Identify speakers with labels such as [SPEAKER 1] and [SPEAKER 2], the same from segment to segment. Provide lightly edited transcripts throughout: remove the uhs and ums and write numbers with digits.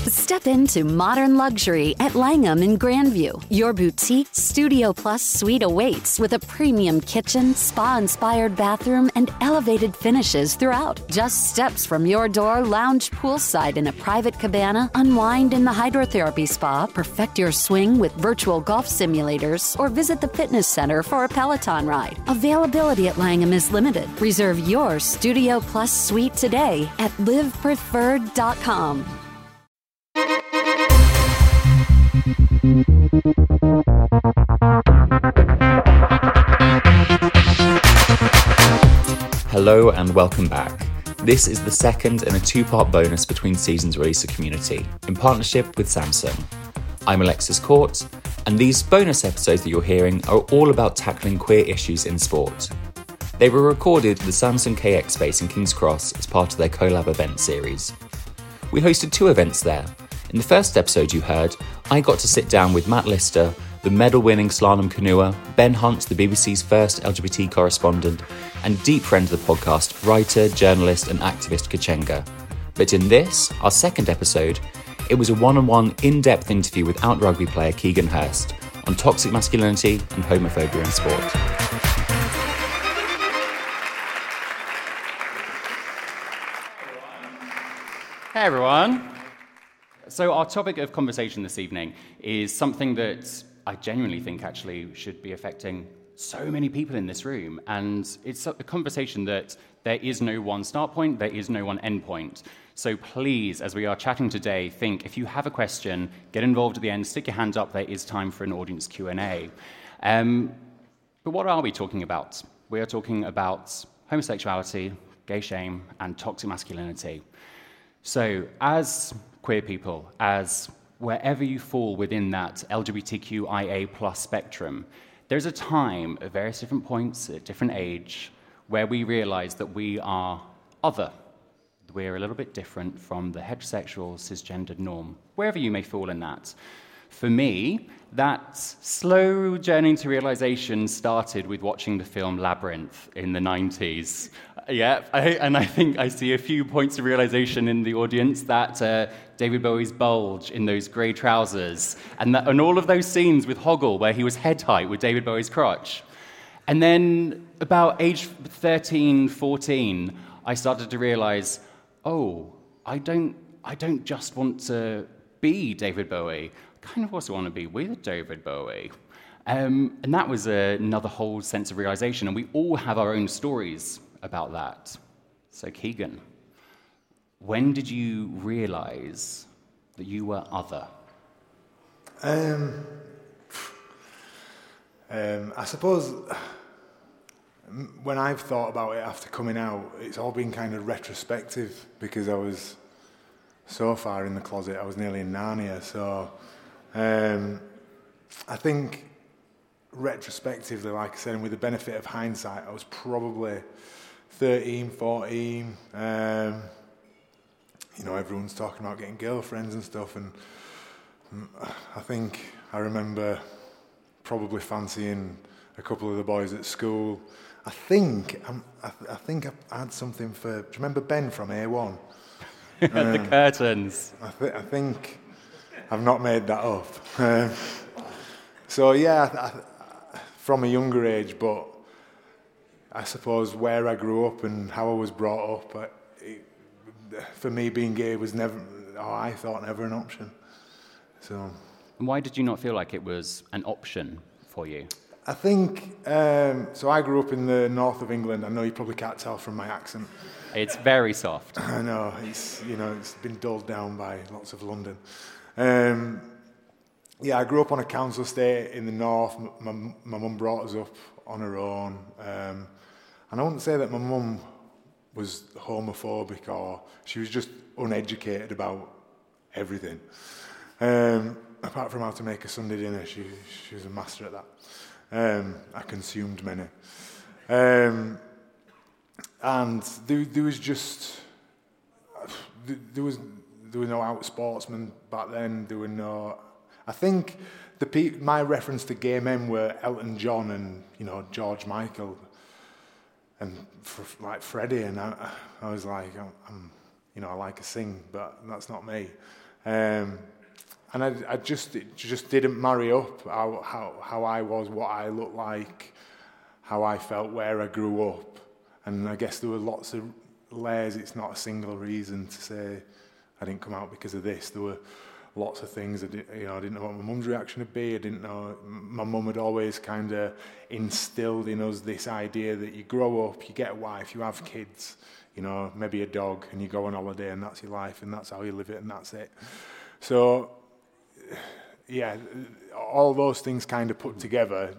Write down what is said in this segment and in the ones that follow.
[SPEAKER 1] Step into modern luxury at Langham in Grandview. Your boutique Studio Plus suite awaits with a premium kitchen, spa-inspired bathroom, and elevated finishes throughout. Just steps from your door, lounge poolside in a private cabana, unwind in the hydrotherapy spa, perfect your swing with virtual golf simulators, or visit the fitness center for a Peloton ride. Availability at Langham is limited. Reserve your Studio Plus suite today at livepreferred.com.
[SPEAKER 2] Hello and welcome back. This is the second in a two-part bonus between seasons release of Community, in partnership with Samsung. I'm Alexis Court, and these bonus episodes that you're hearing are all about tackling queer issues in sport. They were recorded at the Samsung KX space in King's Cross as part of their collab event series. We hosted two events there. In the first episode you heard, I got to sit down with Matt Lister, the medal-winning slalom canoer, Ben Hunt, the BBC's first LGBT correspondent, and deep friend of the podcast, writer, journalist and activist Kachenga. But in this, our second episode, it was a one-on-one, in-depth interview with out-rugby player Keegan Hurst on toxic masculinity and homophobia in sport.
[SPEAKER 3] Hey everyone. So our topic of conversation this evening is something that I genuinely think actually should be affecting so many people in this room. And it's a conversation that there is no one start point, there is no one end point. So please, as we are chatting today, think if you have a question, get involved at the end, stick your hand up, there is time for an audience Q&A. But what are we talking about? We are talking about homosexuality, gay shame, and toxic masculinity. So as queer people, as wherever you fall within that LGBTQIA+ spectrum, there's a time at various different points, at different age, where we realize that we are other. We're a little bit different from the heterosexual, cisgendered norm, wherever you may fall in that. For me, that slow journey to realization started with watching the film Labyrinth in the 90s. And I think I see a few points of realization in the audience that David Bowie's bulge in those grey trousers, and all of those scenes with Hoggle where he was head height with David Bowie's crotch. And then about age 13, 14, I started to realize, I don't just want to be David Bowie. I kind of also want to be with David Bowie. And that was another whole sense of realization, and we all have our own stories about that. So Keegan, when did you realize that you were other?
[SPEAKER 4] I suppose when I've thought about it after coming out, it's all been kind of retrospective because I was so far in the closet, I was nearly in Narnia. So I think retrospectively, like I said, and with the benefit of hindsight, I was probably 13, 14. Everyone's talking about getting girlfriends and stuff, and I think I remember probably fancying a couple of the boys at school. I think I had something for. Do you remember Ben from A1?
[SPEAKER 3] The curtains.
[SPEAKER 4] I think I've not made that up. From a younger age, but I suppose where I grew up and how I was brought up, for me being gay was never, I thought never an option. So.
[SPEAKER 3] And why did you not feel like it was an option for you?
[SPEAKER 4] I think, so I grew up in the north of England. I know you probably can't tell from my accent.
[SPEAKER 3] It's very soft.
[SPEAKER 4] I know, it's been dulled down by lots of London. I grew up on a council estate in the north. My mum brought us up on her own. And I wouldn't say that my mum was homophobic or she was just uneducated about everything. Apart from how to make a Sunday dinner, she was a master at that. I consumed many. And there was no out sportsmen back then. There were no. I think my reference to gay men were Elton John and George Michael, and like Freddie. And I was like, I like to sing, but that's not me. And it just didn't marry up how I was, what I looked like, how I felt, where I grew up. And I guess there were lots of layers. It's not a single reason to say I didn't come out because of this. There were lots of things. I didn't know what my mum's reaction would be. I didn't know. My mum had always kind of instilled in us this idea that you grow up, you get a wife, you have kids, maybe a dog, and you go on holiday, and that's your life, and that's how you live it, and that's it. So, yeah, all those things kind of put together,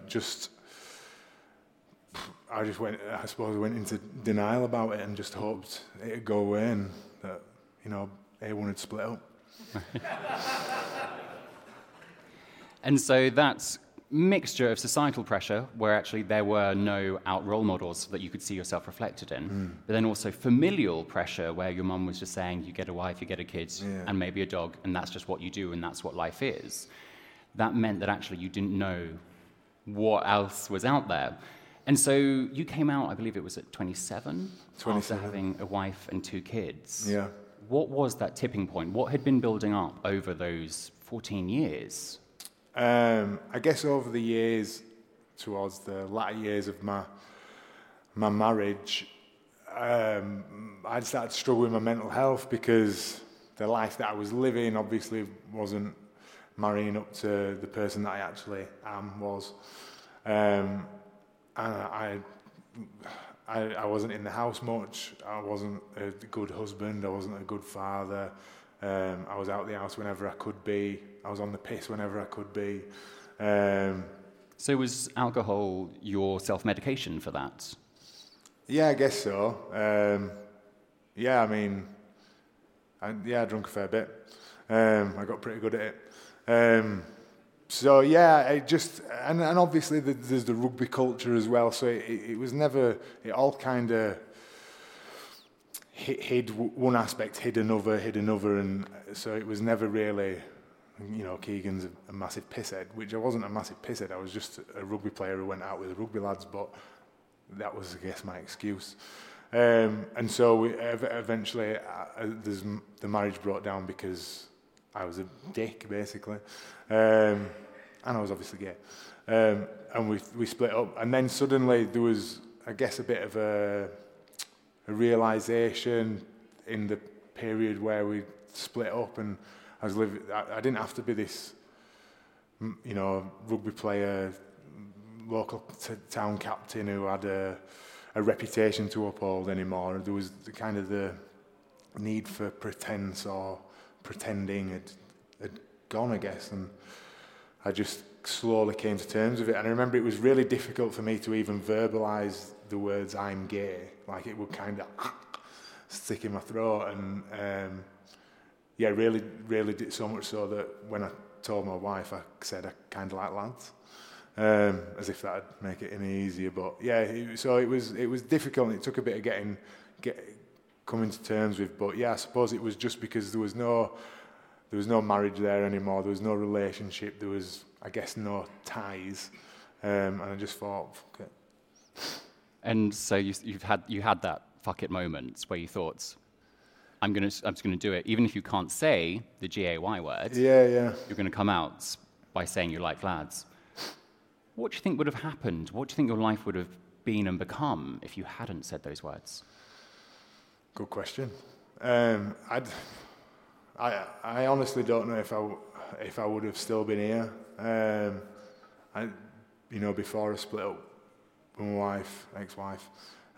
[SPEAKER 4] I went into denial about it and just hoped it'd go away and that, A1 would split up.
[SPEAKER 3] And so that mixture of societal pressure, where actually there were no out role models that you could see yourself reflected in, but then also familial pressure, where your mum was just saying, you get a wife, you get a kid, and maybe a dog, and that's just what you do, and that's what life is. That meant that actually you didn't know what else was out there. And so you came out, I believe it was at 27, after having a wife and 2 kids.
[SPEAKER 4] Yeah.
[SPEAKER 3] What was that tipping point? What had been building up over those 14 years?
[SPEAKER 4] I guess over the years, towards the latter years of my marriage, I'd started to struggle with my mental health because the life that I was living obviously wasn't marrying up to the person that I actually was. And I wasn't in the house much. I wasn't a good husband. I wasn't a good father. I was out the house whenever I could be. I was on the piss whenever I could be.
[SPEAKER 3] So was alcohol your self-medication for that?
[SPEAKER 4] Yeah, I guess so. I drank a fair bit. I got pretty good at it. So yeah, it just and obviously there's the rugby culture as well. So it was never. It all kind of hid one aspect, hid another, and so it was never really. Keegan's a massive pisshead, which I wasn't a massive pisshead. I was just a rugby player who went out with the rugby lads, but that was, I guess, my excuse. And so eventually, the marriage broke down because I was a dick, basically. And I was obviously gay. And we split up. And then suddenly there was, I guess, a bit of a realisation in the period where we split up, and I didn't have to be this, rugby player, local town captain who had a reputation to uphold anymore. There was the need for pretense or pretending had gone, I guess, and I just slowly came to terms with it. And I remember it was really difficult for me to even verbalise the words "I'm gay." Like, it would kind of stick in my throat, and really, really did, so much so that when I told my wife, I said I kind of like lads, as if that'd make it any easier. But yeah, so it was difficult, and it took a bit of coming to terms with. But yeah, I suppose it was just because there was no marriage there anymore. There was no relationship. There was, I guess, no ties, and I just thought, fuck it.
[SPEAKER 3] And so you had that fuck it moment where you thought, I'm just gonna do it, even if you can't say the GAY word.
[SPEAKER 4] Yeah.
[SPEAKER 3] You're gonna come out by saying you like lads. What do you think would have happened? What do you think your life would have been and become if you hadn't said those words?
[SPEAKER 4] Good question. I honestly don't know if I would have still been here. Before I split up with my ex-wife,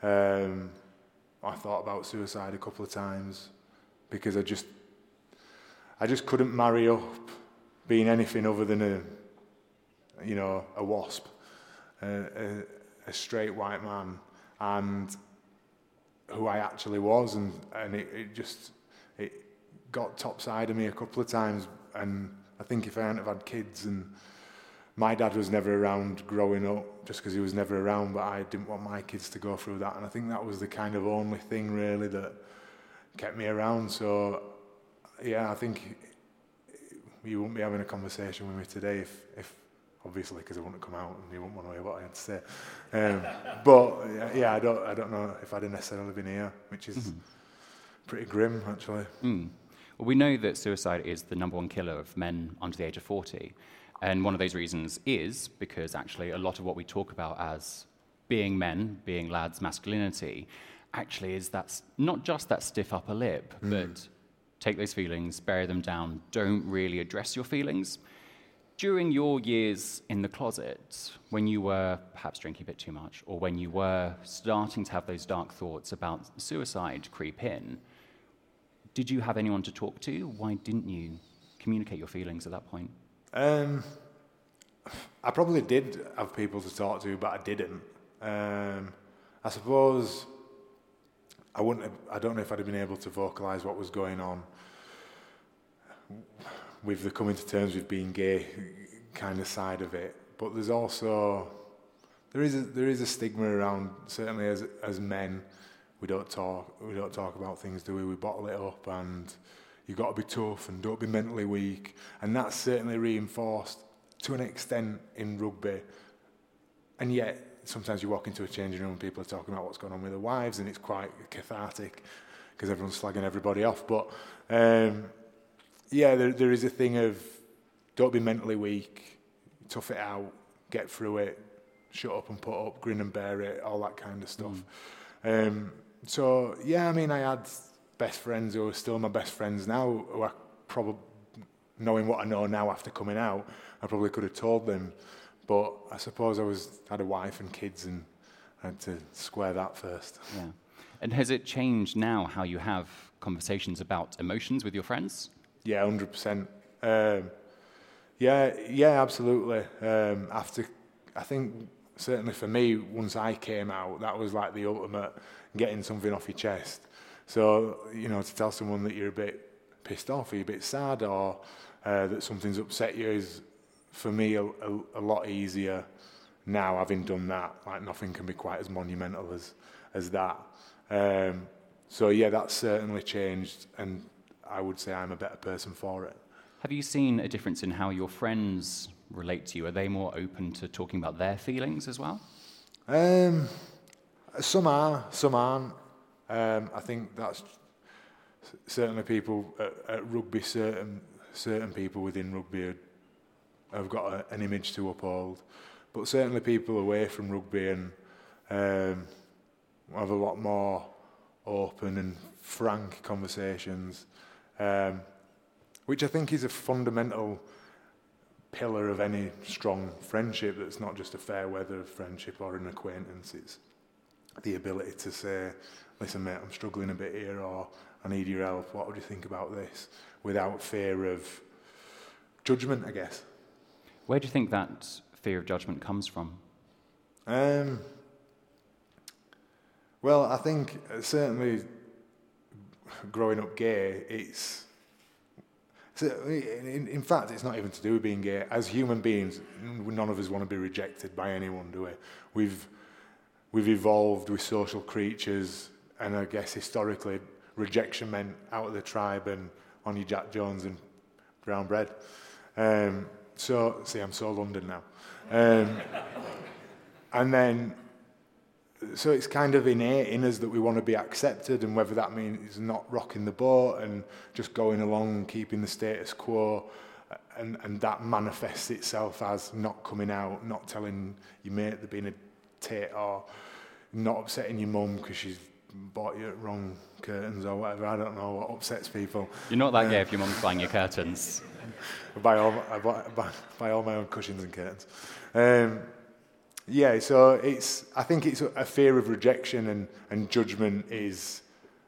[SPEAKER 4] I thought about suicide a couple of times because I just couldn't marry up being anything other than a wasp, a straight white man, and who I actually was, and it got topside of me a couple of times. And I think if I hadn't have had kids, and my dad was never around growing up, just because he was never around, but I didn't want my kids to go through that, and I think that was the kind of only thing really that kept me around. So yeah, I think you wouldn't be having a conversation with me today if obviously, because I wouldn't come out and you wouldn't want to hear what I had to say. But yeah, I don't know if I'd have necessarily been here, which is pretty grim, actually.
[SPEAKER 3] Well, we know that suicide is the number one killer of men under the age of 40. And one of those reasons is because actually a lot of what we talk about as being men, being lads, masculinity, actually is that's not just that stiff upper lip, but take those feelings, bury them down, don't really address your feelings. During your years in the closet, when you were perhaps drinking a bit too much, or when you were starting to have those dark thoughts about suicide creep in, did you have anyone to talk to? Why didn't you communicate your feelings at that point?
[SPEAKER 4] I probably did have people to talk to, but I didn't. I suppose I don't know if I'd have been able to vocalise what was going on with the coming to terms with being gay kind of side of it. But there's also there is a stigma around, certainly as men. We don't talk about things, do we? We bottle it up, and you've got to be tough and don't be mentally weak. And that's certainly reinforced to an extent in rugby. And yet, sometimes you walk into a changing room and people are talking about what's going on with their wives, and it's quite cathartic because everyone's slagging everybody off. But there is a thing of don't be mentally weak, tough it out, get through it, shut up and put up, grin and bear it, all that kind of stuff. I had best friends who are still my best friends now, who I probably, knowing what I know now after coming out, I probably could have told them. But I suppose I had a wife and kids, and I had to square that first.
[SPEAKER 3] Yeah. And has it changed now how you have conversations about emotions with your friends?
[SPEAKER 4] Yeah, 100%. Absolutely. I think certainly for me, once I came out, that was like the ultimate getting something off your chest. So, to tell someone that you're a bit pissed off, or you're a bit sad, or that something's upset you is, for me, a lot easier now, having done that. Like, nothing can be quite as monumental as that. That's certainly changed, and I would say I'm a better person for it.
[SPEAKER 3] Have you seen a difference in how your friends relate to you? Are they more open to talking about their feelings as well?
[SPEAKER 4] Some are, some aren't. I think that's certainly people at rugby, certain people within rugby have got an image to uphold. But certainly people away from rugby and have a lot more open and frank conversations, which I think is a fundamental pillar of any strong friendship. That's not just a fair weather friendship or an acquaintance. It's the ability to say, listen mate, I'm struggling a bit here, or I need your help, what would you think about this, without fear of judgment, I guess.
[SPEAKER 3] Where do you think that fear of judgment comes from?
[SPEAKER 4] Well, I think certainly growing up gay, in fact, it's not even to do with being gay. As human beings, none of us want to be rejected by anyone, do we? We've evolved with social creatures, and I guess historically, rejection meant out of the tribe and on your Jack Jones and brown bread. I'm so London now. And then, so it's kind of innate in us that we want to be accepted, and whether that means not rocking the boat and just going along, keeping the status quo, and that manifests itself as not coming out, not telling your mate they're being a tit, or not upsetting your mum because she's bought you wrong curtains or whatever. I don't know what upsets people.
[SPEAKER 3] You're not that gay if your mum's buying your curtains.
[SPEAKER 4] I buy all my own cushions and curtains. So I think it's a fear of rejection, and judgment is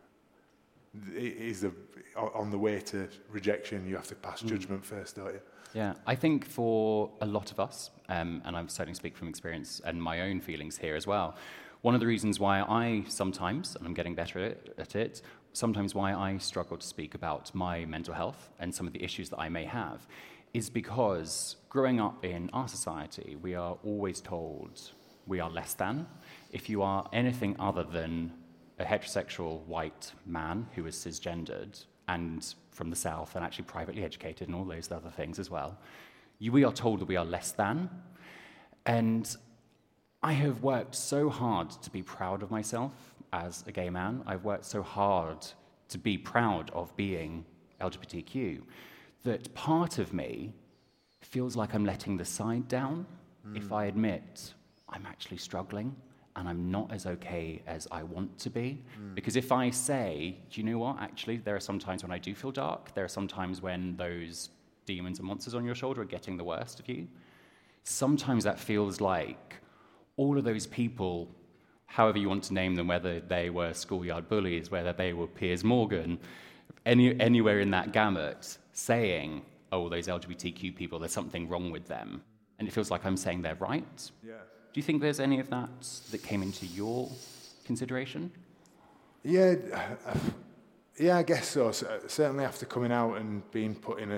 [SPEAKER 4] on the way to rejection. You have to pass judgment first, don't you?
[SPEAKER 3] Yeah, I think for a lot of us, and I'm certainly speak from experience and my own feelings here as well, one of the reasons why I sometimes, and I'm getting better at it, sometimes why I struggle to speak about my mental health and some of the issues that I may have is because growing up in our society, we are always told we are less than. If you are anything other than a heterosexual white man who is cisgendered and from the South and actually privately educated and all those other things as well, we are told that we are less than. And I have worked so hard to be proud of myself as a gay man. I've worked so hard to be proud of being LGBTQ, that part of me feels like I'm letting the side down if I admit I'm actually struggling and I'm not as okay as I want to be. Because if I say, do you know what, actually, there are some times when I do feel dark, there are some times when those demons and monsters on your shoulder are getting the worst of you, sometimes that feels like all of those people, however you want to name them, whether they were schoolyard bullies, whether they were Piers Morgan, anywhere in that gamut, saying, oh, those LGBTQ people, there's something wrong with them. And it feels like I'm saying they're right.
[SPEAKER 4] Yeah.
[SPEAKER 3] Do you think there's any of that came into your consideration?
[SPEAKER 4] Yeah, I guess so. Certainly after coming out and being put in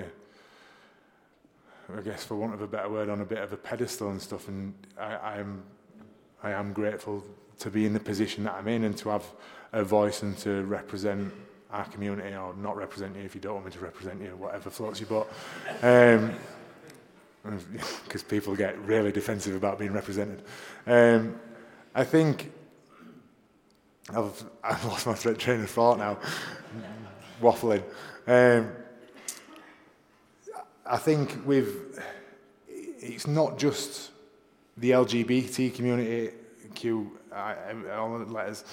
[SPEAKER 4] I guess for want of a better word, on a bit of a pedestal and stuff, and I am grateful to be in the position that I'm in and to have a voice and to represent our community, or not represent you if you don't want me to represent you, whatever floats your boat. Because people get really defensive about being represented. I think I've lost my train of thought now, waffling. I think it's not just the LGBT community, all the letters.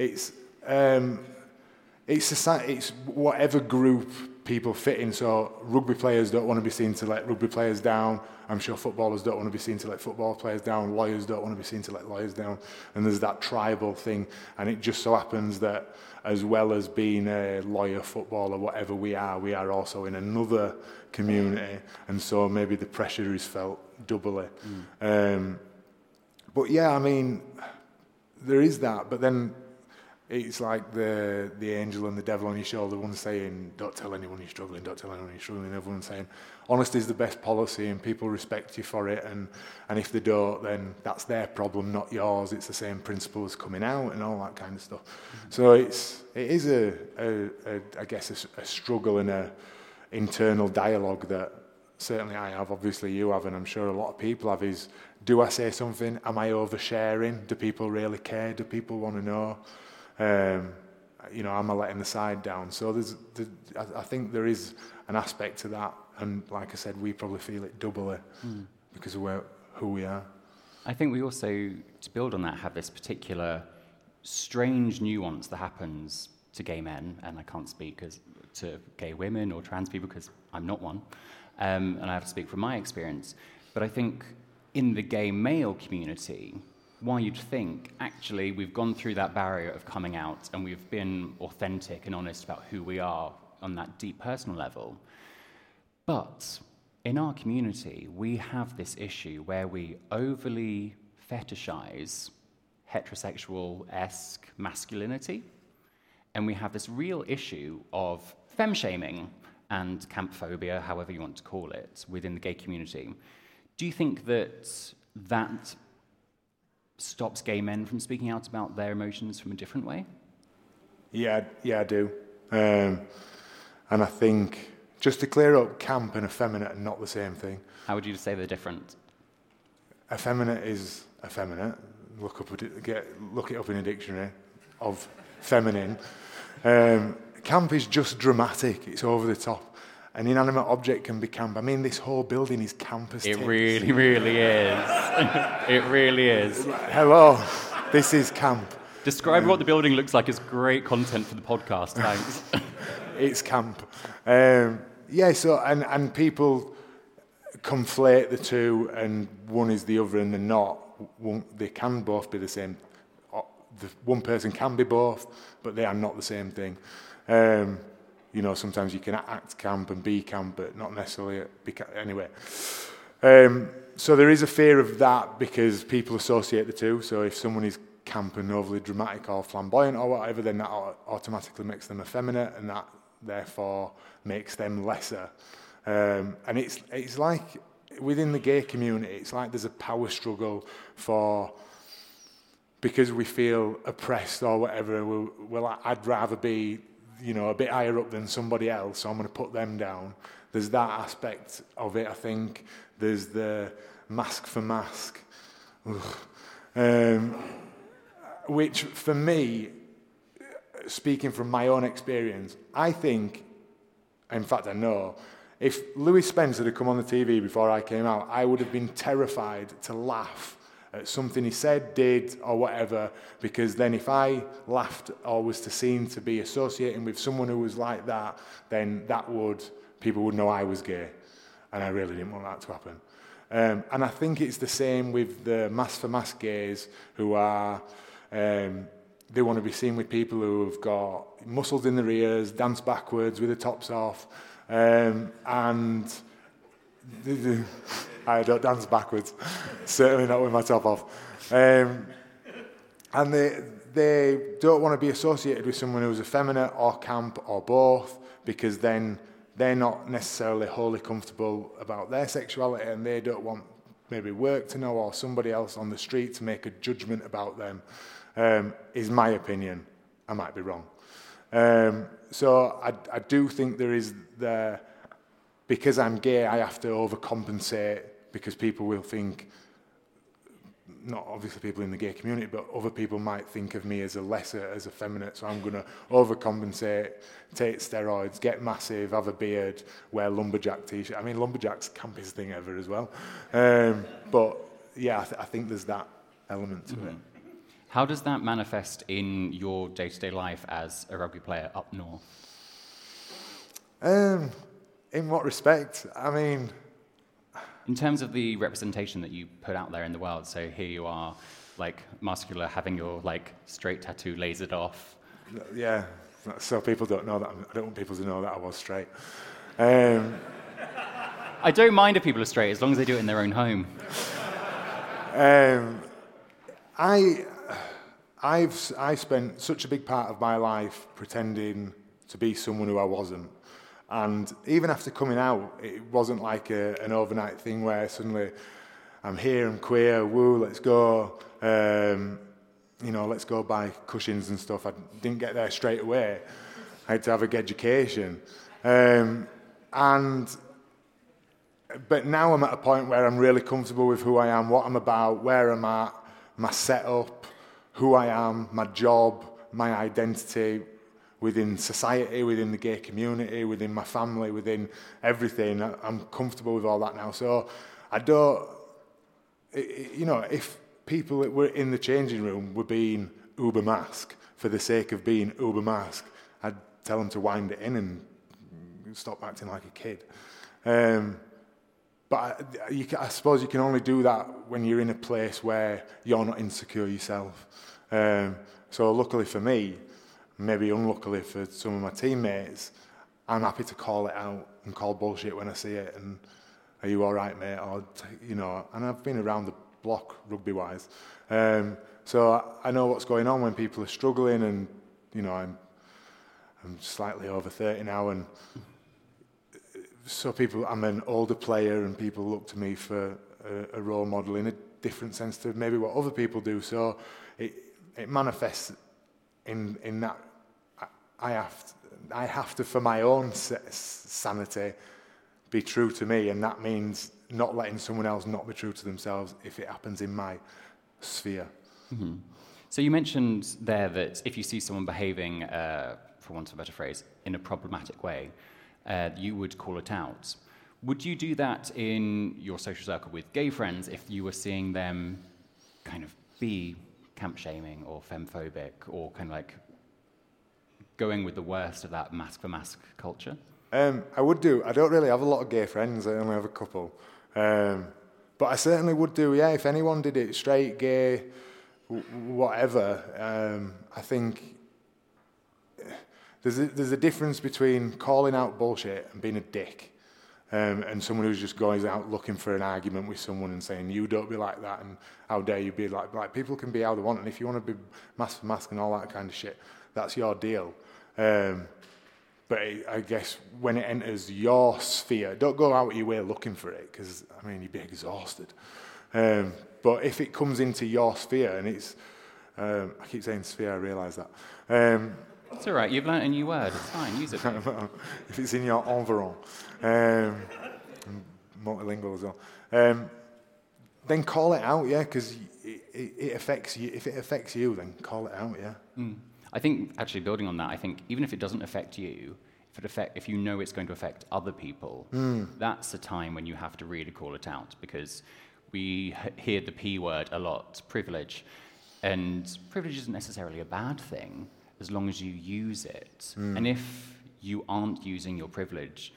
[SPEAKER 4] It's whatever group people fit in. So rugby players don't want to be seen to let rugby players down. I'm sure footballers don't want to be seen to let football players down. Lawyers don't want to be seen to let lawyers down. And there's that tribal thing. And it just so happens that as well as being a lawyer, footballer, whatever we are also in another community. And so maybe the pressure is felt doubly. But yeah, I mean, there is that. But then it's like the angel and the devil on your shoulder, one saying, don't tell anyone you're struggling, don't tell anyone you're struggling, and everyone saying, honesty is the best policy and people respect you for it, and if they don't, then that's their problem, not yours. It's the same principle as coming out and all that kind of stuff. So it is I guess a struggle and a internal dialogue that certainly I have, obviously you have, and I'm sure a lot of people have, is, do I say something? Am I oversharing? Do people really care? Do people want to know? Am I letting the side down? So I think there is an aspect to that, and like I said, we probably feel it doubly because of who we are.
[SPEAKER 3] I think we also, to build on that, have this particular strange nuance that happens to gay men, and I can't speak to gay women or trans people because I'm not one, and I have to speak from my experience. But I think in the gay male community, why you'd think, actually, we've gone through that barrier of coming out and we've been authentic and honest about who we are on that deep personal level. But in our community, we have this issue where we overly fetishize heterosexual-esque masculinity, and we have this real issue of femme-shaming and camp-phobia, however you want to call it, within the gay community. Do you think that stops gay men from speaking out about their emotions from a different way?
[SPEAKER 4] Yeah, I do. And I think, just to clear up, camp and effeminate are not the same thing.
[SPEAKER 3] How would you say they're different?
[SPEAKER 4] Effeminate is effeminate. Look it up in a dictionary of feminine. Camp is just dramatic. It's over the top. An inanimate object can be camp. I mean, this whole building is campus.
[SPEAKER 3] It really, really is. It really is.
[SPEAKER 4] Hello, this is camp.
[SPEAKER 3] Describe what the building looks like as great content for the podcast, thanks.
[SPEAKER 4] It's camp. So and people conflate the two, and one is the other and they're not. They can both be the same. One person can be both, but they are not the same thing. Sometimes you can act camp and be camp, but not necessarily be camp. Anyway. So there is a fear of that because people associate the two. So if someone is camp and overly dramatic or flamboyant or whatever, then that automatically makes them effeminate, and that therefore makes them lesser. And it's like within the gay community, it's like there's a power struggle because we feel oppressed or whatever. I'd rather be a bit higher up than somebody else, so I'm going to put them down. There's that aspect of it, I think. There's the mask for mask, which for me, speaking from my own experience, I think In fact, I know. If Louis Spence had come on the TV before I came out, I would have been terrified to laugh at something he said, did, or whatever, because then if I laughed or was seen to be associating with someone who was like that, then people would know I was gay. And I really didn't want that to happen. And I think it's the same with the mask for mask gays who are, they want to be seen with people who have got muscles in their ears, dance backwards with the tops off, and I don't dance backwards, certainly not with my top off. And they don't want to be associated with someone who's effeminate or camp or both, because then they're not necessarily wholly comfortable about their sexuality, and they don't want maybe work to know or somebody else on the street to make a judgment about them, is my opinion. I might be wrong. So I do think there is because I'm gay, I have to overcompensate, because people will think, not obviously people in the gay community, but other people might think of me as a lesser, as effeminate, so I'm going to overcompensate, take steroids, get massive, have a beard, wear lumberjack t-shirt. I mean, lumberjack's the campiest thing ever as well. But yeah, I think there's that element to it.
[SPEAKER 3] How does that manifest in your day-to-day life as a rugby player up north?
[SPEAKER 4] In what respect? I mean,
[SPEAKER 3] in terms of the representation that you put out there in the world, so here you are, like, muscular, having your, like, straight tattoo lasered off.
[SPEAKER 4] Yeah, so people don't know that. I don't want people to know that I was straight. I
[SPEAKER 3] don't mind if people are straight, as long as they do it in their own home.
[SPEAKER 4] I spent such a big part of my life pretending to be someone who I wasn't. And even after coming out, it wasn't like an overnight thing where suddenly I'm here, I'm queer, woo, let's go. Let's go buy cushions and stuff. I didn't get there straight away. I had to have a education. But now I'm at a point where I'm really comfortable with who I am, what I'm about, where I'm at, my setup, who I am, my job, my identity, within society, within the gay community, within my family, within everything. I'm comfortable with all that now. So I don't, if people that were in the changing room were being uber mask for the sake of being uber mask, I'd tell them to wind it in and stop acting like a kid. But I suppose you can only do that when you're in a place where you're not insecure yourself. So luckily for me, maybe unluckily for some of my teammates, I'm happy to call it out and call bullshit when I see it. And are you all right, mate? Or and I've been around the block rugby-wise, so I know what's going on when people are struggling. And I'm slightly over 30 now, and so I'm an older player, and people look to me for a role model in a different sense to maybe what other people do. So it manifests in that I have to, for my own sanity, be true to me, and that means not letting someone else not be true to themselves if it happens in my sphere.
[SPEAKER 3] Mm-hmm. So you mentioned there that if you see someone behaving, for want of a better phrase, in a problematic way, you would call it out. Would you do that in your social circle with gay friends if you were seeing them kind of be camp shaming or femphobic, or kind of like going with the worst of that mask for mask culture?
[SPEAKER 4] I would do. I don't really have a lot of gay friends. I only have a couple. But I certainly would do, yeah, if anyone did it, straight, gay, whatever. I think there's a difference between calling out bullshit and being a dick. And someone who's just going out looking for an argument with someone and saying, you don't be like that, and how dare you be like people can be how they want, and if you want to be mask for mask and all that kind of shit, that's your deal. But I guess when it enters your sphere, don't go out your way looking for it, because, I mean, you'd be exhausted. But if it comes into your sphere, and it's, I keep saying sphere, I realise that.
[SPEAKER 3] It's all right, you've learnt a new word, it's fine, use it.
[SPEAKER 4] If it's in your environment, multilingual as well, then call it out, yeah, because it affects you. If it affects you, then call it out, yeah.
[SPEAKER 3] I think, actually, building on that, I think even if it doesn't affect you, if you know it's going to affect other people, that's a time when you have to really call it out, because we hear the P word a lot, privilege. And privilege isn't necessarily a bad thing as long as you use it. And if you aren't using your privilege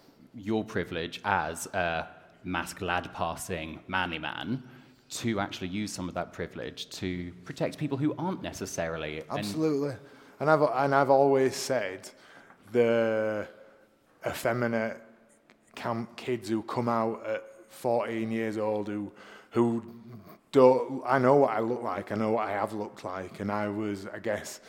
[SPEAKER 3] as a masked lad passing manly man, to actually use some of that privilege to protect people who aren't necessarily.
[SPEAKER 4] Absolutely. And I've always said the effeminate camp kids who come out at 14 years old who don't. I know what I look like. I know what I have looked like, and I was, I guess,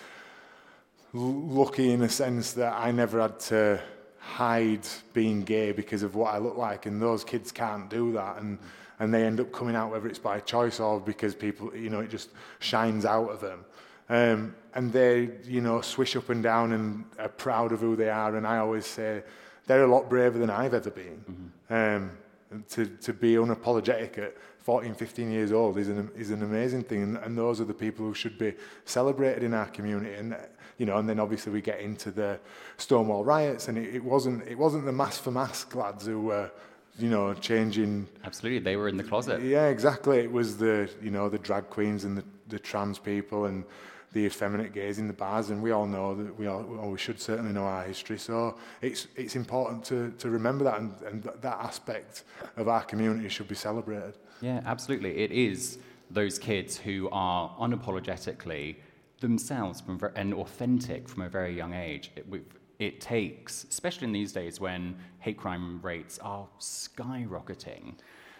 [SPEAKER 4] lucky in a sense that I never had to hide being gay because of what I look like, and those kids can't do that, and they end up coming out, whether it's by choice or because people, it just shines out of them. And they, swish up and down and are proud of who they are. And I always say they're a lot braver than I've ever been. To be unapologetic at 14, 15 years old is an amazing thing. And those are the people who should be celebrated in our community. And, and then obviously we get into the Stonewall riots, and it wasn't the Mask for Mask lads who were, changing.
[SPEAKER 3] Absolutely, they were in the closet.
[SPEAKER 4] Yeah, exactly. It was the drag queens and the trans people and the effeminate gays in the bars, and we all know that we should certainly know our history. So it's important to remember that, and that aspect of our community should be celebrated.
[SPEAKER 3] Yeah, absolutely. It is those kids who are unapologetically themselves and authentic from a very young age. It takes, especially in these days when hate crime rates are skyrocketing,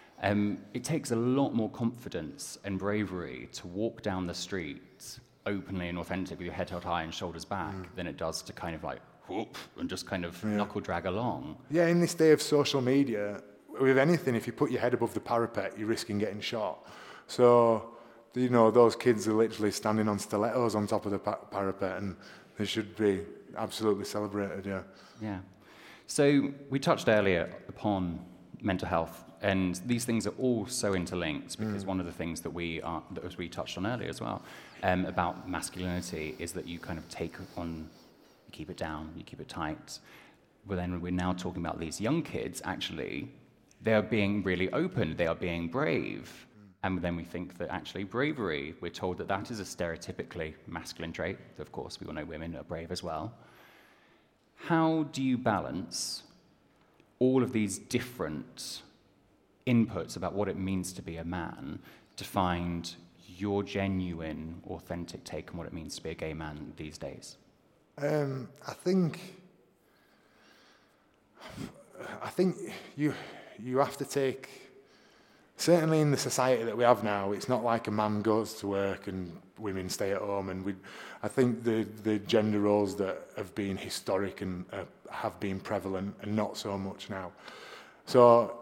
[SPEAKER 3] it takes a lot more confidence and bravery to walk down the street openly and authentic with your head held high and shoulders back than it does to kind of like whoop and just kind of knuckle drag along.
[SPEAKER 4] Yeah, in this day of social media, with anything, if you put your head above the parapet, you're risking getting shot. So, those kids are literally standing on stilettos on top of the parapet, and they should be absolutely celebrated, yeah.
[SPEAKER 3] Yeah. So we touched earlier upon mental health, and these things are all so interlinked, because one of the things that as we touched on earlier as well, about masculinity is that you kind of take on, you keep it down, you keep it tight. But then we're now talking about these young kids, actually, they are being really open, they are being brave. And then we think that actually bravery, we're told that is a stereotypically masculine trait. Of course, we all know women are brave as well. How do you balance all of these different inputs about what it means to be a man to find your genuine, authentic take on what it means to be a gay man these days?
[SPEAKER 4] I think you have to take. Certainly in the society that we have now, it's not like a man goes to work and women stay at home. And I think the gender roles that have been historic and have been prevalent are not so much now. So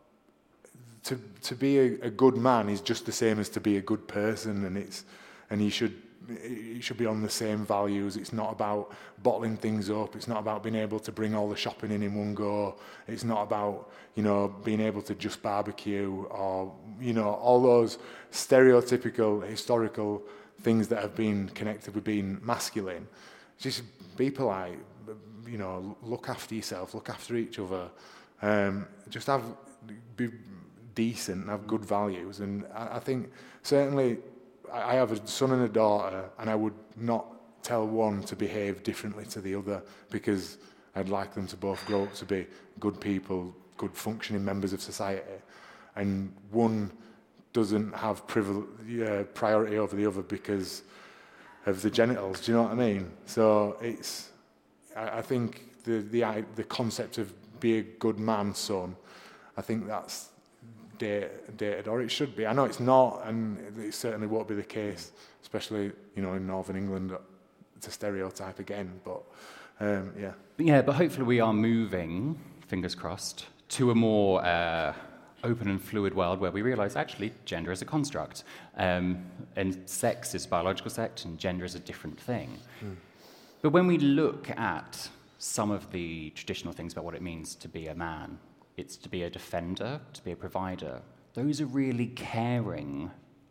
[SPEAKER 4] to be a good man is just the same as to be a good person, and he should be on the same values. It's not about bottling things up. It's not about being able to bring all the shopping in one go. It's not about, being able to just barbecue or, all those stereotypical historical things that have been connected with being masculine. Just be polite, look after yourself, look after each other. Just be decent and have good values. And I think certainly I have a son and a daughter, and I would not tell one to behave differently to the other, because I'd like them to both grow up to be good people, good functioning members of society, and one doesn't have priority over the other because of the genitals. Do you know what I mean? So I think the concept of be a good man, son, I think that's dated, or it should be. I know it's not, and it certainly won't be the case, especially in Northern England. It's a stereotype again, but yeah.
[SPEAKER 3] Yeah, but hopefully we are moving, fingers crossed, to a more open and fluid world where we realise actually gender is a construct, and sex is biological sex, and gender is a different thing. But when we look at some of the traditional things about what it means to be a man, it's to be a defender, to be a provider. Those are really caring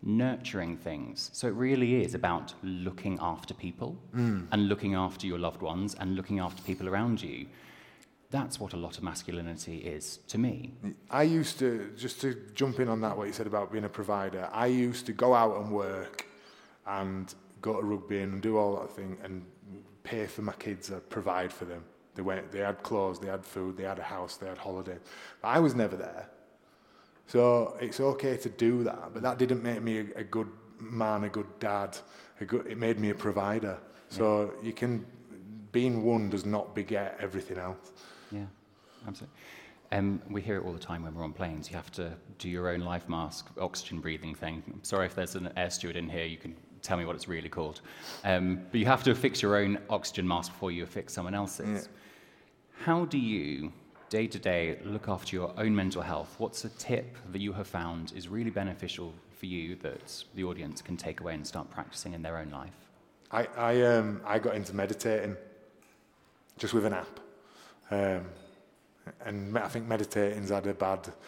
[SPEAKER 3] nurturing things. So it really is about looking after people and looking after your loved ones and looking after people around you. That's what a lot of masculinity is to me.
[SPEAKER 4] I used to, just to jump in on that, what you said about being a provider, I used to go out and work and go to rugby and do all that thing and pay for my kids, provide for them. They had clothes, they had food, they had a house, they had holiday. But I was never there. So it's okay to do that, but that didn't make me a good man, a good dad. It made me a provider. So being one does not beget everything else.
[SPEAKER 3] Yeah, absolutely. We hear it all the time when we're on planes. You have to do your own life mask, oxygen breathing thing. I'm sorry if there's an air steward in here, you can tell me what it's really called. But you have to affix your own oxygen mask before you affix someone else's. Yeah. How do you, day to day, look after your own mental health? What's a tip that you have found is really beneficial for you that the audience can take away and start practicing in their own life?
[SPEAKER 4] I got into meditating just with an app. And I think meditating's had a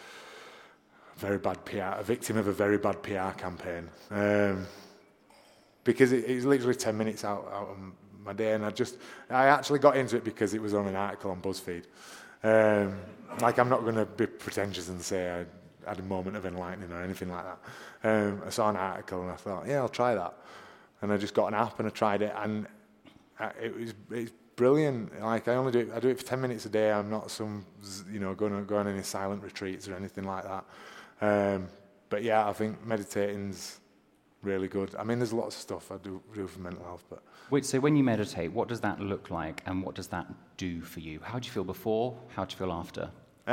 [SPEAKER 4] victim of a very bad PR campaign. Because it's literally 10 minutes out of my day, and I actually got into it because it was on an article on BuzzFeed. I'm not going to be pretentious and say I had a moment of enlightening or anything like that. I saw an article and I thought, yeah, I'll try that. And I just got an app and I tried it, and it's brilliant. I do it for 10 minutes a day. I'm not going on any silent retreats or anything like that. But yeah, I think meditating's really good. I mean, there's lots of stuff I do for mental health, but...
[SPEAKER 3] Wait, so when you meditate, what does that look like and what does that do for you? How do you feel before? How do you feel after?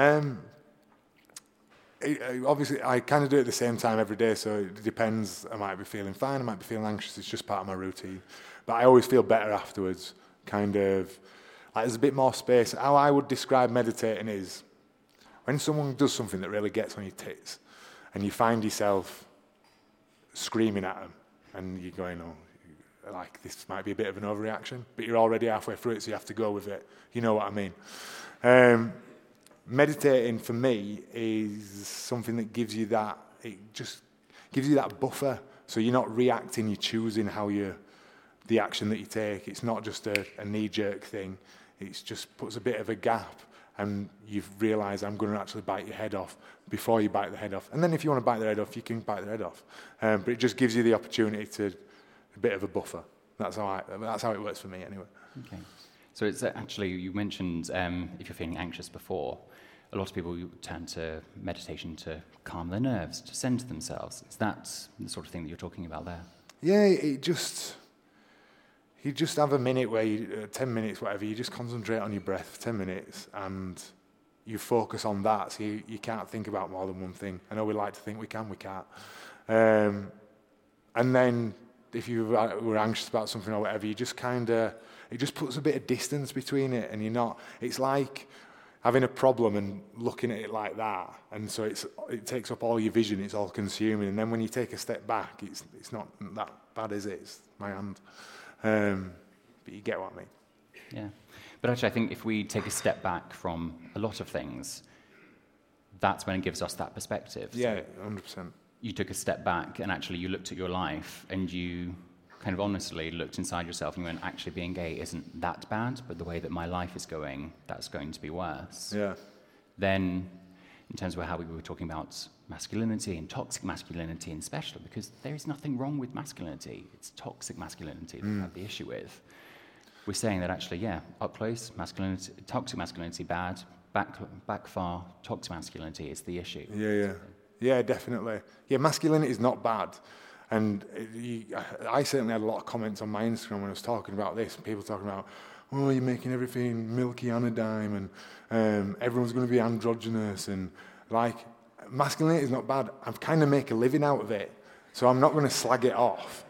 [SPEAKER 4] Obviously, I kind of do it at the same time every day, so it depends. I might be feeling fine, I might be feeling anxious. It's just part of my routine. But I always feel better afterwards, kind of... Like there's a bit more space. How I would describe meditating is when someone does something that really gets on your tits and you find yourself screaming at them and you're going, like this might be a bit of an overreaction, but you're already halfway through it, so you have to go with it. You know what I mean? Meditating for me is something that gives you that, it just gives you that buffer, so you're not reacting, you're choosing the action that you take. It's not just a knee-jerk thing. It just puts a bit of a gap, and you've realised I'm going to actually bite your head off before you bite the head off. And then if you want to bite their head off, you can bite their head off. But it just gives you the opportunity to a bit of a buffer. That's how it works for me anyway.
[SPEAKER 3] Okay. So it's actually, you mentioned if you're feeling anxious before, a lot of people turn to meditation to calm their nerves, to center themselves. Is that the sort of thing that you're talking about there?
[SPEAKER 4] Yeah, you just have a minute where 10 minutes, whatever, you just concentrate on your breath for 10 minutes and you focus on that, so you can't think about more than one thing. I know we like to think we can't. And then if you were anxious about something or whatever, you just it just puts a bit of distance between it, and it's like having a problem and looking at it like that, and so it takes up all your vision, it's all consuming, and then when you take a step back, it's not that bad, is it? It's my hand. But you get what I mean.
[SPEAKER 3] Yeah. But actually, I think if we take a step back from a lot of things, that's when it gives us that perspective.
[SPEAKER 4] Yeah, 100%.
[SPEAKER 3] You took a step back and actually you looked at your life and you kind of honestly looked inside yourself and you went, actually being gay isn't that bad, but the way that my life is going, that's going to be worse.
[SPEAKER 4] Yeah.
[SPEAKER 3] Then, in terms of how we were talking about masculinity and toxic masculinity in special, because there is nothing wrong with masculinity. It's toxic masculinity that we have the issue with. We're saying that actually, up close, masculinity, toxic masculinity bad, back far, toxic masculinity is the issue.
[SPEAKER 4] Yeah, definitely. Yeah, masculinity is not bad. And I certainly had a lot of comments on my Instagram when I was talking about this. People talking about, oh, you're making everything milky anodyne and everyone's going to be androgynous. And like, masculinity is not bad. I kind of make a living out of it. So I'm not going to slag it off.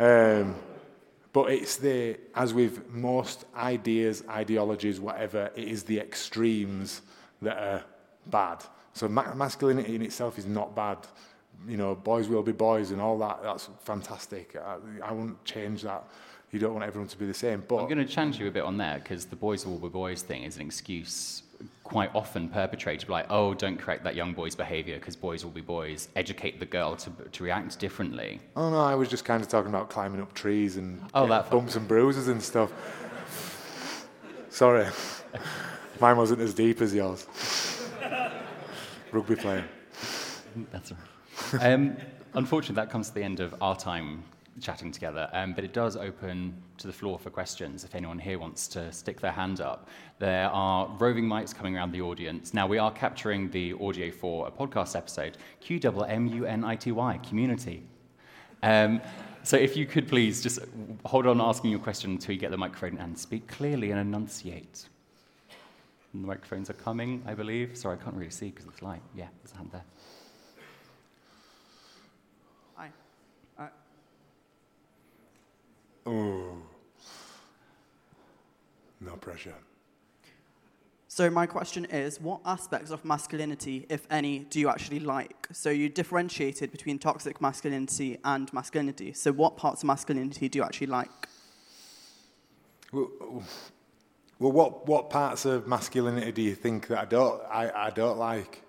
[SPEAKER 4] But it's as with most ideas, ideologies, whatever, it is the extremes that are bad. So masculinity in itself is not bad. You know, boys will be boys and all that. That's fantastic. I wouldn't change that. You don't want everyone to be the same. But
[SPEAKER 3] I'm going to challenge you a bit on there, because the boys will be boys thing is an excuse quite often perpetrated, like, oh, don't correct that young boy's behaviour because boys will be boys. Educate the girl to react differently.
[SPEAKER 4] Oh no, I was just kind of talking about climbing up trees and
[SPEAKER 3] that
[SPEAKER 4] bumps and bruises and stuff. Sorry, mine wasn't as deep as yours. Rugby playing.
[SPEAKER 3] That's right. Unfortunately, that comes to the end of our time chatting together, but it does open to the floor for questions if anyone here wants to stick their hand up. There are roving mics coming around the audience. Now, we are capturing the audio for a podcast episode, QMMUNITY, community. So if you could please just hold on asking your question until you get the microphone and speak clearly and enunciate. And the microphones are coming, I believe. Sorry, I can't really see because of the light. Yeah, there's a hand there.
[SPEAKER 5] Hi.
[SPEAKER 4] Oh, no pressure.
[SPEAKER 5] So my question is, what aspects of masculinity, if any, do you actually like? So you differentiated between toxic masculinity and masculinity. So what parts of masculinity do you actually like?
[SPEAKER 4] Well, what parts of masculinity do you think that I don't like?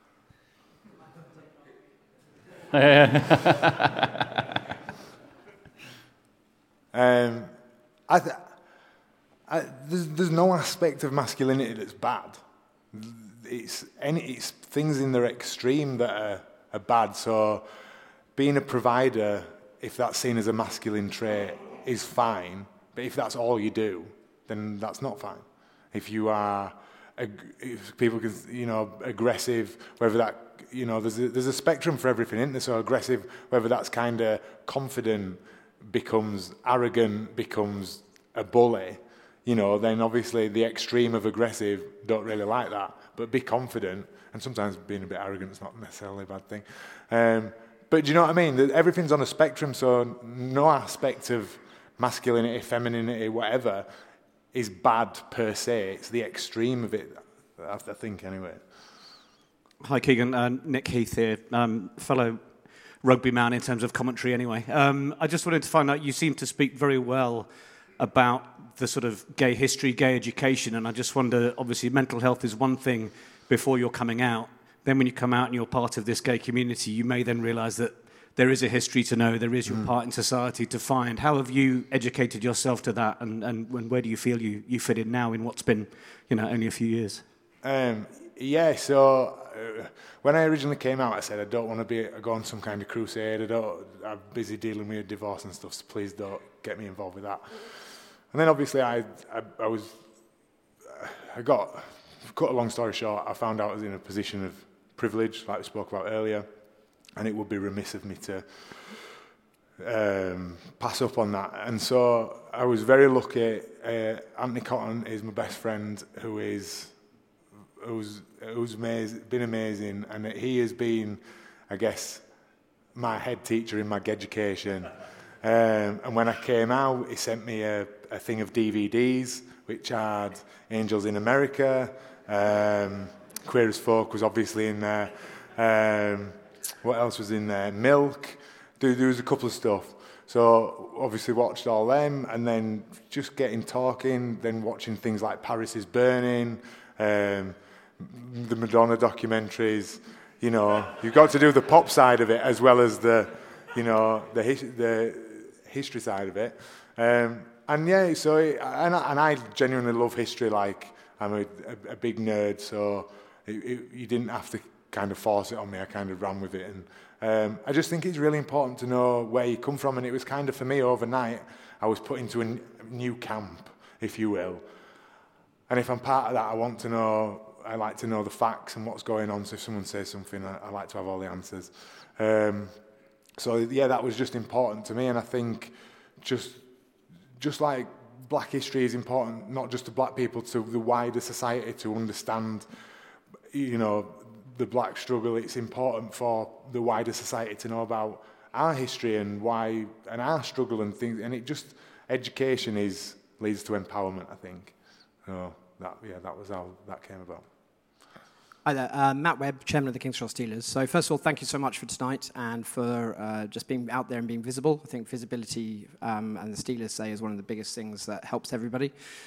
[SPEAKER 4] There's no aspect of masculinity that's bad. It's things in their extreme that are bad. So being a provider, if that's seen as a masculine trait, is fine. But if that's all you do, then that's not fine. If you are, if people can, aggressive, whether that, there's a spectrum for everything, isn't there? So aggressive, whether that's kind of confident, becomes arrogant, becomes a bully, then obviously the extreme of aggressive don't really like that. But be confident, and sometimes being a bit arrogant is not necessarily a bad thing. But do you know what I mean? Everything's on a spectrum, so no aspect of masculinity, femininity, whatever, is bad per se. It's the extreme of it, I think, anyway.
[SPEAKER 6] Hi, Keegan. Nick Heath here, fellow rugby man in terms of commentary anyway. I just wanted to find out, you seem to speak very well about the sort of gay history, gay education, and I just wonder, obviously mental health is one thing before you're coming out. Then when you come out and you're part of this gay community, you may then realise that there is a history to know, there is your part in society to find. How have you educated yourself to that, and where do you feel you fit in now in what's been, only a few years?
[SPEAKER 4] So when I originally came out, I said I don't want to go on some kind of crusade. I'm busy dealing with divorce and stuff, so please don't get me involved with that. And then obviously I got, cut a long story short, I found out I was in a position of privilege, like we spoke about earlier, and it would be remiss of me to pass up on that. And so I was very lucky. Anthony Cotton is my best friend, who's been amazing, and he has been, I guess, my head teacher in my education. And when I came out, he sent me a thing of DVDs, which had Angels in America, Queer as Folk was obviously in there. What else was in there? Milk. There was a couple of stuff. So obviously watched all them, and then just getting talking, then watching things like Paris is Burning, the Madonna documentaries. You've got to do the pop side of it as well as the history side of it. I genuinely love history. Like, I'm a big nerd, so you didn't have to kind of force it on me. I kind of ran with it, and I just think it's really important to know where you come from. And it was kind of, for me, overnight, I was put into a new camp, if you will. And if I'm part of that, I like to know the facts and what's going on. So if someone says something, I like to have all the answers. That was just important to me. And I think just like black history is important, not just to black people, to the wider society to understand, the black struggle. It's important for the wider society to know about our history and our struggle and things. And education leads to empowerment, I think. So that was how that came about.
[SPEAKER 7] Hi there, Matt Webb, Chairman of the King's Cross Steelers. So first of all, thank you so much for tonight and for just being out there and being visible. I think visibility, and the Steelers say, is one of the biggest things that helps everybody.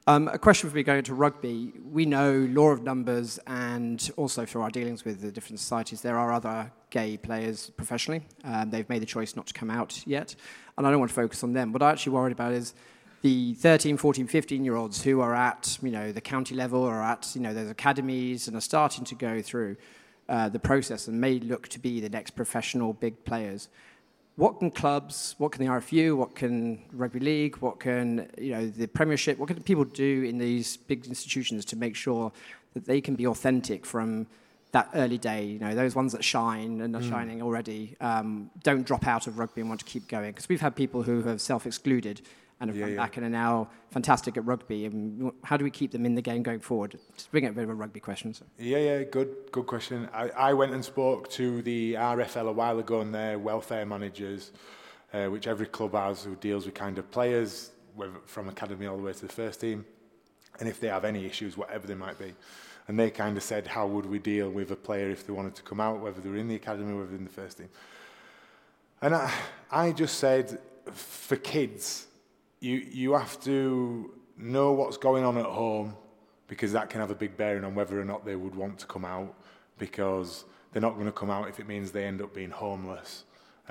[SPEAKER 7] A question for me going to rugby. We know law of numbers, and also through our dealings with the different societies, there are other gay players professionally. They've made the choice not to come out yet, and I don't want to focus on them. What I'm actually worried about is the 13, 14, 15-year-olds who are at, the county level or at, those academies and are starting to go through the process and may look to be the next professional big players. What can clubs, what can the RFU, what can rugby league, what can the Premiership, what can people do in these big institutions to make sure that they can be authentic from that early day? Those ones that shine and are shining already don't drop out of rugby and want to keep going. Because we've had people who have self-excluded and have come back and are now fantastic at rugby. And how do we keep them in the game going forward? Just bring it a bit of a rugby question. So.
[SPEAKER 4] Yeah, good question. I went and spoke to the RFL a while ago and their welfare managers, which every club has, who deals with kind of players, whether from academy all the way to the first team, and if they have any issues, whatever they might be. And they kind of said, how would we deal with a player if they wanted to come out, whether they were in the academy or whether in the first team. And I just said, for kids, you have to know what's going on at home, because that can have a big bearing on whether or not they would want to come out, because they're not going to come out if it means they end up being homeless,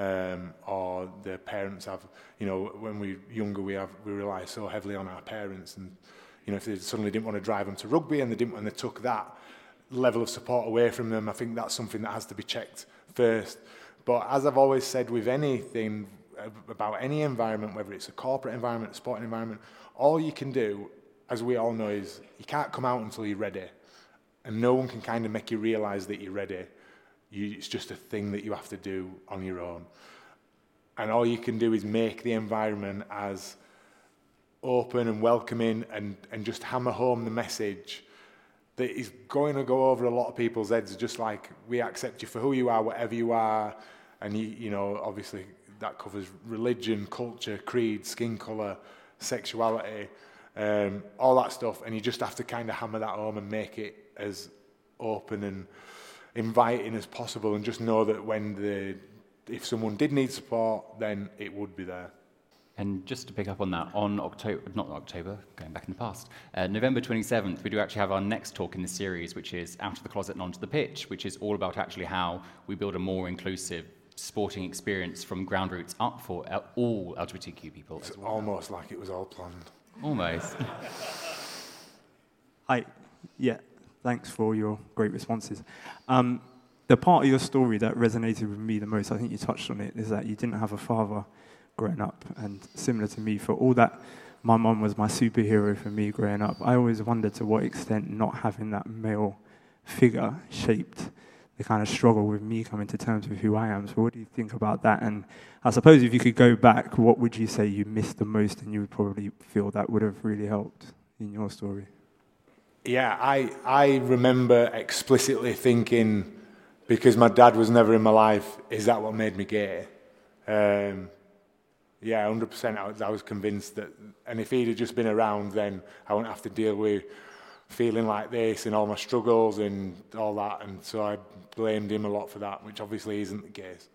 [SPEAKER 4] or their parents have, when we're younger, we rely so heavily on our parents, and if they suddenly didn't want to drive them to rugby and they took that level of support away from them, I think that's something that has to be checked first. But as I've always said with anything about any environment, whether it's a corporate environment, a sporting environment, all you can do, as we all know, is you can't come out until you're ready. And no one can kind of make you realise that you're ready. It's just a thing that you have to do on your own. And all you can do is make the environment as open and welcoming and just hammer home the message that is going to go over a lot of people's heads, just like, we accept you for who you are, whatever you are. And, obviously, that covers religion, culture, creed, skin colour, sexuality, all that stuff. And you just have to kind of hammer that home and make it as open and inviting as possible, and just know that if someone did need support, then it would be there.
[SPEAKER 3] And just to pick up on that, on going back in the past, November 27th, we do actually have our next talk in the series, which is Out of the Closet and Onto the Pitch, which is all about actually how we build a more inclusive sporting experience from ground roots up for all LGBTQ people.
[SPEAKER 4] It's almost like it was all planned.
[SPEAKER 3] Almost.
[SPEAKER 8] Hi. Yeah, thanks for your great responses. The part of your story that resonated with me the most, I think you touched on it, is that you didn't have a father growing up. And similar to me, for all that my mum was my superhero for me growing up, I always wondered to what extent not having that male figure shaped the kind of struggle with me coming to terms with who I am. So what do you think about that? And I suppose if you could go back, what would you say you missed the most, and you would probably feel that would have really helped in your story?
[SPEAKER 4] Yeah, I remember explicitly thinking, because my dad was never in my life, is that what made me gay? Yeah, 100%. I was convinced that, and if he'd have just been around, then I wouldn't have to deal with feeling like this and all my struggles and all that, and so I blamed him a lot for that, which obviously isn't the case.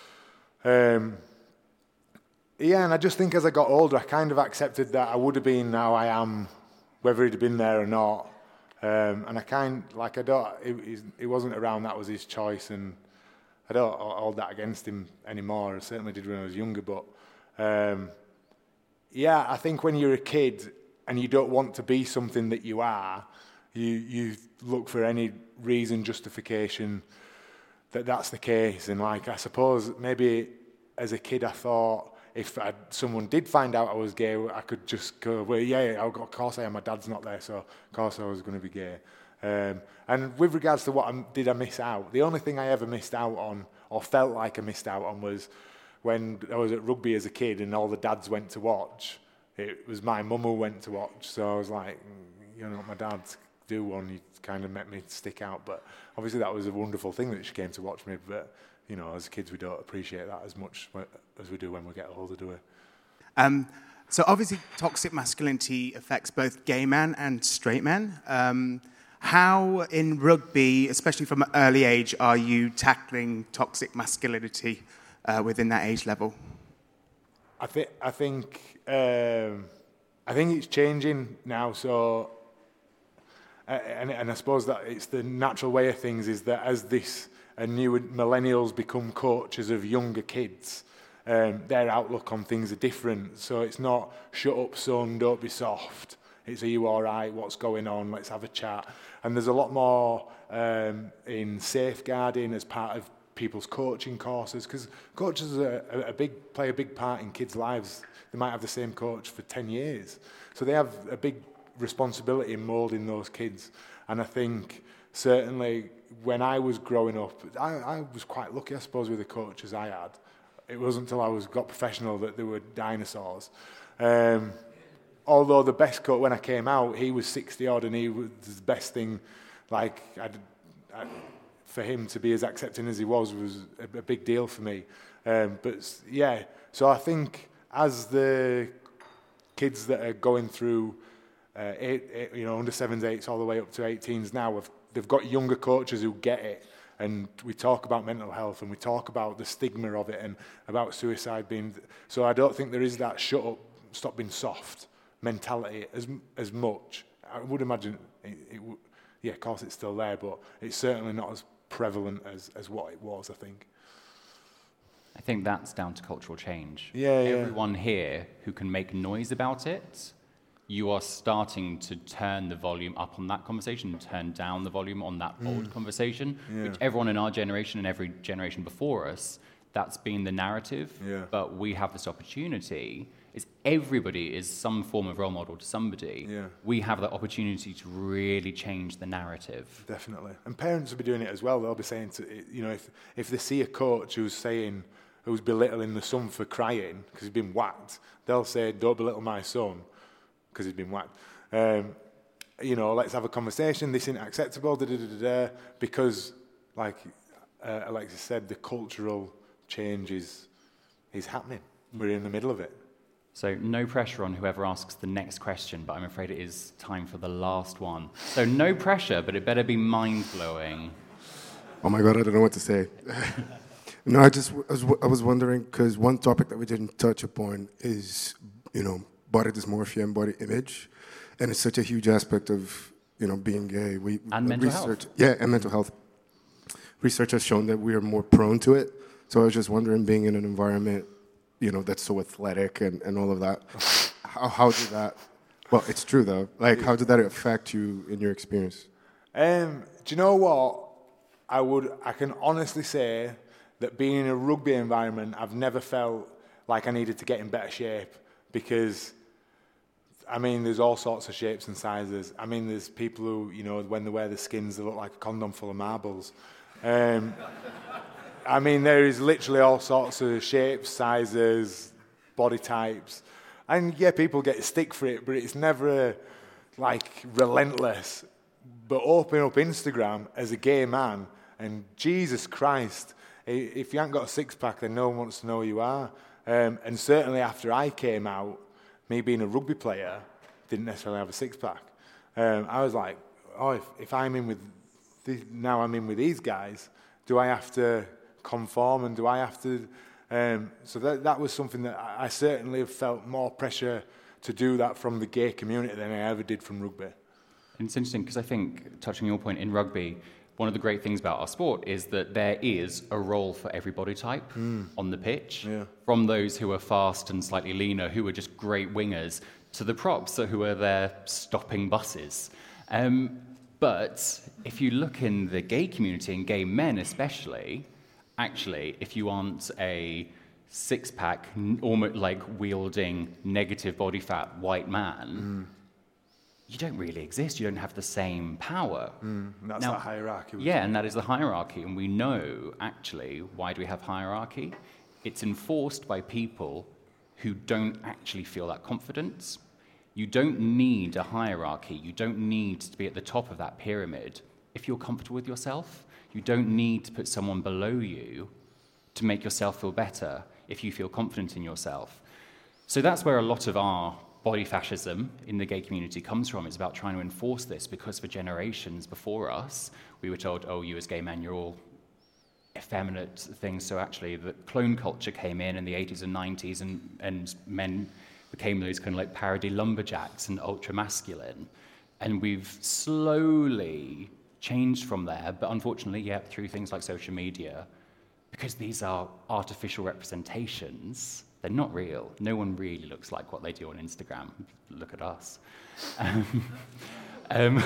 [SPEAKER 4] Yeah, and I just think as I got older, I kind of accepted that I would have been how I am, whether he'd have been there or not. And it wasn't around, that was his choice, and I don't hold that against him anymore. I certainly did when I was younger, but yeah, I think when you're a kid and you don't want to be something that you are, you look for any reason, justification that that's the case. And I suppose maybe as a kid I thought if someone did find out I was gay, I could just go, well, yeah, of course I am, my dad's not there, so of course I was going to be gay. And with regards to what did I miss out, the only thing I ever missed out on, or felt like I missed out on, was when I was at rugby as a kid and all the dads went to watch. It was my mum who went to watch, so I was like, my dad's do one, he kind of made me stick out. But obviously that was a wonderful thing that she came to watch me, but as kids we don't appreciate that as much as we do when we get older, do we?
[SPEAKER 9] So obviously toxic masculinity affects both gay men and straight men. How in rugby, especially from an early age, are you tackling toxic masculinity within that age level?
[SPEAKER 4] I think I think it's changing now, so, and I suppose that it's the natural way of things is that as this new millennials become coaches of younger kids, their outlook on things are different. So it's not, shut up son, don't be soft. It's, are you all right, what's going on, let's have a chat. And there's a lot more in safeguarding as part of people's coaching courses, because coaches play a big part in kids' lives. They might have the same coach for 10 years. So they have a big responsibility in moulding those kids. And I think certainly when I was growing up, I was quite lucky, I suppose, with the coaches I had. It wasn't until I got professional that there were dinosaurs. Although the best coach, when I came out, he was 60-odd, and he was the best thing, like, for him to be as accepting as he was a big deal for me. But yeah, so I think as the kids that are going through under 7s, 8s, all the way up to 18s now, they've got younger coaches who get it. And we talk about mental health, and we talk about the stigma of it, and about suicide being. So I don't think there is that shut up, stop being soft mentality as much. I would imagine it would. Yeah, of course it's still there, but it's certainly not as prevalent as what it was, I think.
[SPEAKER 3] I think that's down to cultural change.
[SPEAKER 4] Yeah.
[SPEAKER 3] Everyone here who can make noise about it, you are starting to turn the volume up on that conversation and turn down the volume on that old conversation, which everyone in our generation and every generation before us, that's been the narrative.
[SPEAKER 4] Yeah.
[SPEAKER 3] But we have this opportunity. Everybody is some form of role model to somebody.
[SPEAKER 4] Yeah.
[SPEAKER 3] We have the opportunity to really change the narrative.
[SPEAKER 4] Definitely. And parents will be doing it as well. They'll be saying, if they see a coach who's belittling the son for crying because he's been whacked, they'll say, don't belittle my son because he's been whacked. Let's have a conversation. This isn't acceptable, because, like Alexis said, the cultural change is happening. We're in the middle of it.
[SPEAKER 3] So no pressure on whoever asks the next question, but I'm afraid it is time for the last one. So no pressure, but it better be mind-blowing.
[SPEAKER 10] Oh my God, I don't know what to say. No, I was wondering, because one topic that we didn't touch upon is, body dysmorphia and body image. And it's such a huge aspect of, being gay.
[SPEAKER 3] And mental health.
[SPEAKER 10] Yeah, and mental health. Research has shown that we are more prone to it. So I was just wondering, being in an environment, that's so athletic and all of that, how did that, well, it's true though, like, how did that affect you in your experience?
[SPEAKER 4] Do you know what? I can honestly say that being in a rugby environment, I've never felt like I needed to get in better shape, because there's all sorts of shapes and sizes. There's people who, when they wear the skins, they look like a condom full of marbles. There is literally all sorts of shapes, sizes, body types. And yeah, people get stick for it, but it's never relentless. But open up Instagram as a gay man, and Jesus Christ, if you haven't got a six-pack, then no one wants to know who you are. And certainly after I came out, me being a rugby player, didn't necessarily have a six-pack. I was like, if I'm in with, now I'm in with these guys, do I have to conform, and do I have to... so that was something that I certainly have felt more pressure to do that from the gay community than I ever did from rugby.
[SPEAKER 3] And it's interesting, because I think, touching on your point, in rugby, one of the great things about our sport is that there is a role for every body type on the pitch, from those who are fast and slightly leaner, who are just great wingers, to the props who are there stopping buses. But if you look in the gay community, and gay men especially, actually, if you aren't a six-pack, almost like wielding negative body fat white man, you don't really exist. You don't have the same power.
[SPEAKER 4] That's that hierarchy.
[SPEAKER 3] Yeah, and that is the hierarchy. And we know, actually, why do we have hierarchy? It's enforced by people who don't actually feel that confidence. You don't need a hierarchy. You don't need to be at the top of that pyramid. If you're comfortable with yourself, you don't need to put someone below you to make yourself feel better if you feel confident in yourself. So that's where a lot of our body fascism in the gay community comes from. It's about trying to enforce this, because for generations before us, we were told, oh, you as gay men, you're all effeminate things. So actually, the clone culture came in the 80s and 90s, and men became those kind of like parody lumberjacks and ultra masculine. And we've slowly changed from there, but unfortunately, through things like social media, because these are artificial representations, they're not real. No one really looks like what they do on Instagram. Look at us. I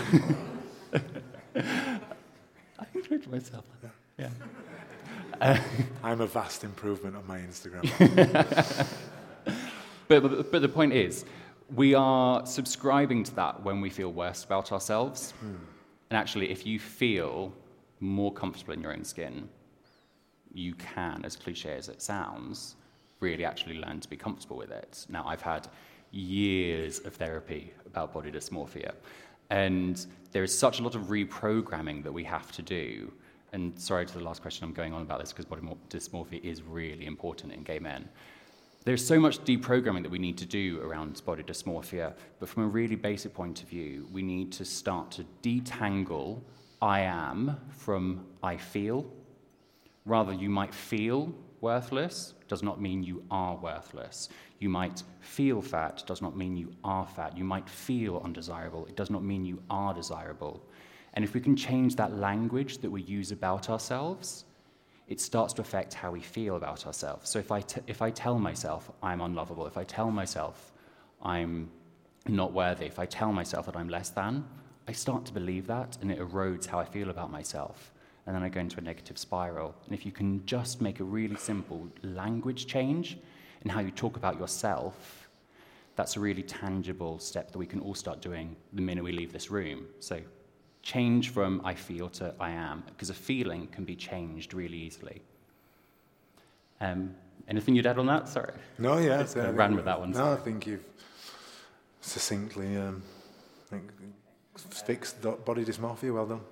[SPEAKER 3] enjoyed myself. Yeah.
[SPEAKER 4] I'm a vast improvement on my Instagram.
[SPEAKER 3] But the point is, we are subscribing to that when we feel worse about ourselves. And actually, if you feel more comfortable in your own skin, you can, as cliche as it sounds, really actually learn to be comfortable with it. Now, I've had years of therapy about body dysmorphia, and there is such a lot of reprogramming that we have to do. And sorry to the last question, I'm going on about this because body dysmorphia is really important in gay men. There's so much deprogramming that we need to do around body dysmorphia, but from a really basic point of view, we need to start to detangle I am from I feel. Rather, you might feel worthless, does not mean you are worthless. You might feel fat, does not mean you are fat. You might feel undesirable, it does not mean you are desirable. And if we can change that language that we use about ourselves, it starts to affect how we feel about ourselves. So if I tell myself I'm unlovable, if I tell myself I'm not worthy, if I tell myself that I'm less than, I start to believe that, and it erodes how I feel about myself. And then I go into a negative spiral. And if you can just make a really simple language change in how you talk about yourself, that's a really tangible step that we can all start doing the minute we leave this room. So change from I feel to I am, because a feeling can be changed really easily. Anything you'd add on that? Sorry.
[SPEAKER 4] No, yeah.
[SPEAKER 3] I ran with that one.
[SPEAKER 4] No, I think you've succinctly fixed body dysmorphia. Well done.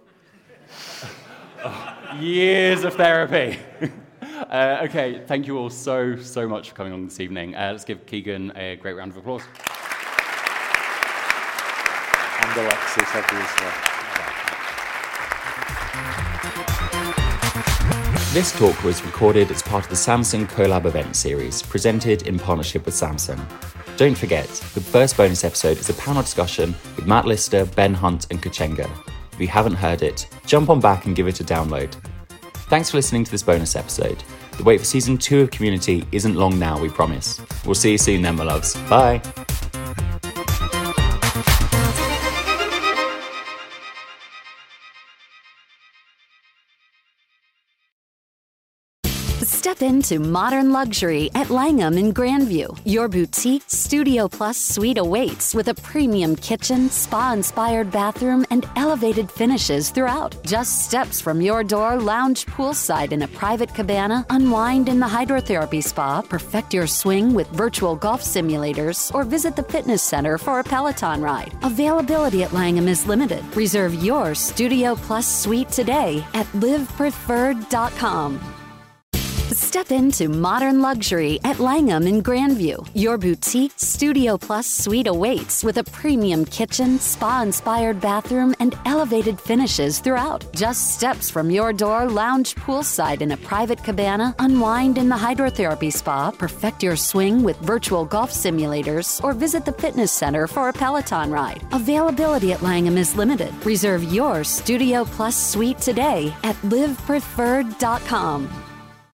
[SPEAKER 3] Years of therapy. Okay, thank you all so much for coming on this evening. Let's give Keegan a great round of applause.
[SPEAKER 4] And Alexis, obviously.
[SPEAKER 2] This talk was recorded as part of the Samsung Collab event series, presented in partnership with Samsung. Don't forget, the first bonus episode is a panel discussion with Matt Lister, Ben Hunt and Kachenga. If you haven't heard it, jump on back and give it a download. Thanks for listening to this bonus episode. The wait for season 2 of Community isn't long now, we promise. We'll see you soon then, my loves. Bye.
[SPEAKER 1] Step into modern luxury at Langham in Grandview. Your boutique Studio Plus suite awaits with a premium kitchen, spa-inspired bathroom, and elevated finishes throughout. Just steps from your door, lounge poolside in a private cabana, unwind in the hydrotherapy spa, perfect your swing with virtual golf simulators, or visit the fitness center for a Peloton ride. Availability at Langham is limited. Reserve your Studio Plus suite today at livepreferred.com. Step into modern luxury at Langham in Grandview. Your boutique Studio Plus suite awaits with a premium kitchen, spa-inspired bathroom, and elevated finishes throughout. Just steps from your door, lounge poolside in a private cabana, unwind in the hydrotherapy spa, perfect your swing with virtual golf simulators, or visit the fitness center for a Peloton ride. Availability at Langham is limited. Reserve your Studio Plus suite today at livepreferred.com.